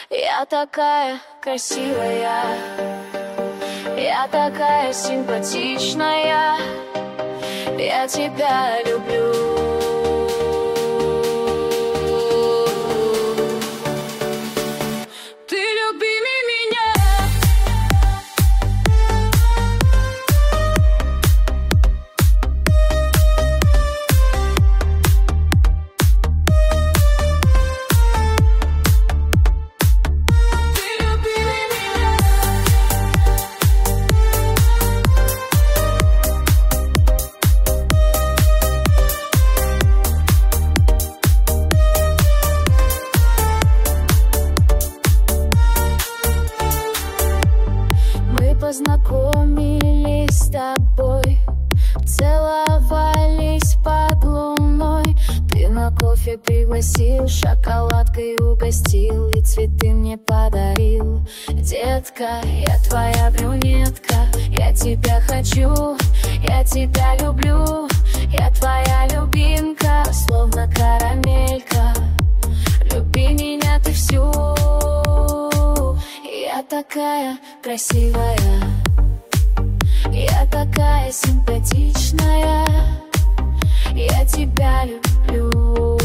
Я такая красивая, я такая симпатичная, я тебя люблю. Познакомились с тобой, целовались под луной. Ты на кофе пригласил, шоколадкой угостил и цветы мне подарил. Детка, я твоя брюнетка, я тебя хочу, я тебя люблю. Я твоя любимка, словно карамелька. Люби меня ты всю. Я такая красивая, я такая симпатичная, я тебя люблю.